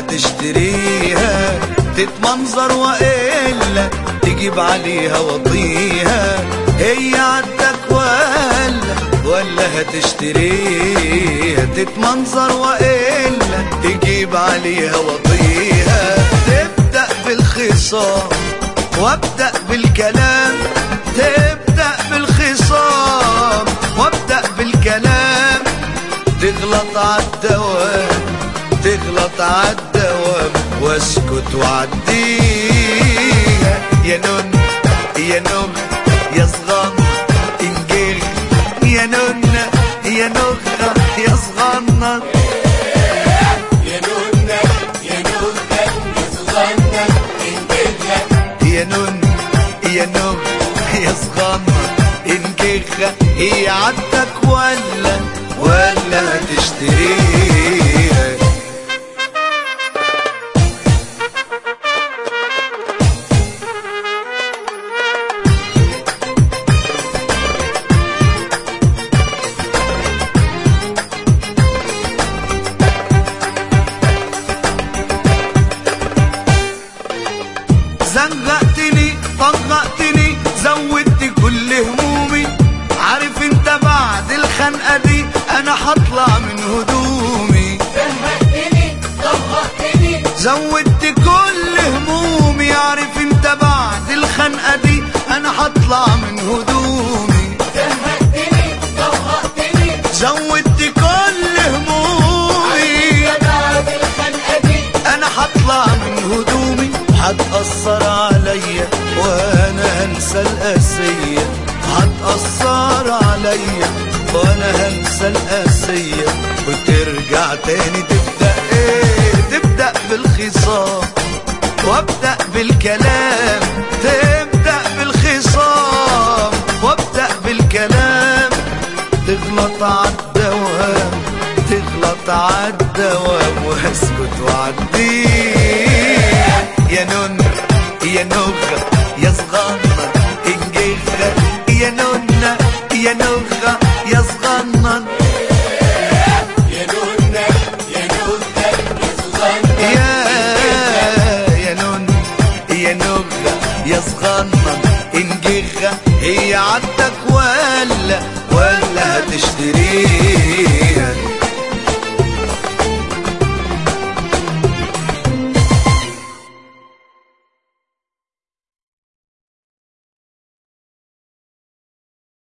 هتشتريها؟ تتمنظر وإلا تجيب عليها وطيها؟ هي عندك ولا هتشتريها؟ تتمنظر وإلا تجيب عليها وطيها؟ تبدأ بالخصام وابدأ بالكلام، تبدأ بالخصام وابدأ بالكلام، تغلط عالدوام تغلط عالدوام واسكت وعديها. يا نون يا نون يا صغنن انجيل، يا نون يا نغة يا صغنن، يا نون يا نغة يا صغنن انجيلها، يا نون يا نغة يا صغنن انجيلها. هي عدتك ولا هتشتريها؟ زنقتني طغقتني زودت كل همومي، عارف انت بعد الخنقة دي انا هطلع من هدومي. زنقتني طغقتني زودت كل همومي، عارف انت بعد الخنقة دي انا هطلع من هدومي. زنقتني طغقتني زودت كل همومي، بعد الخنقة دي انا هطلع من هدومي. هتأثر عليا وانا هنسى القاسية، هتأثر عليا وانا هنسى القاسية، وترجع تاني تبدأ ايه؟ تبدأ بالخصام وابدأ بالكلام، تبدأ بالخصام وابدأ بالكلام، تغلط عالدوام تغلط عالدوام واسكت وعديها. يا نون يا نغة يا صغنن انجيلها، يا نون يا نغة يا صغنن، يا نون يا نغة يا صغنن، يا نون يا نغة يا صغنن انجيلها. هي عدتك ولا هتشتريها؟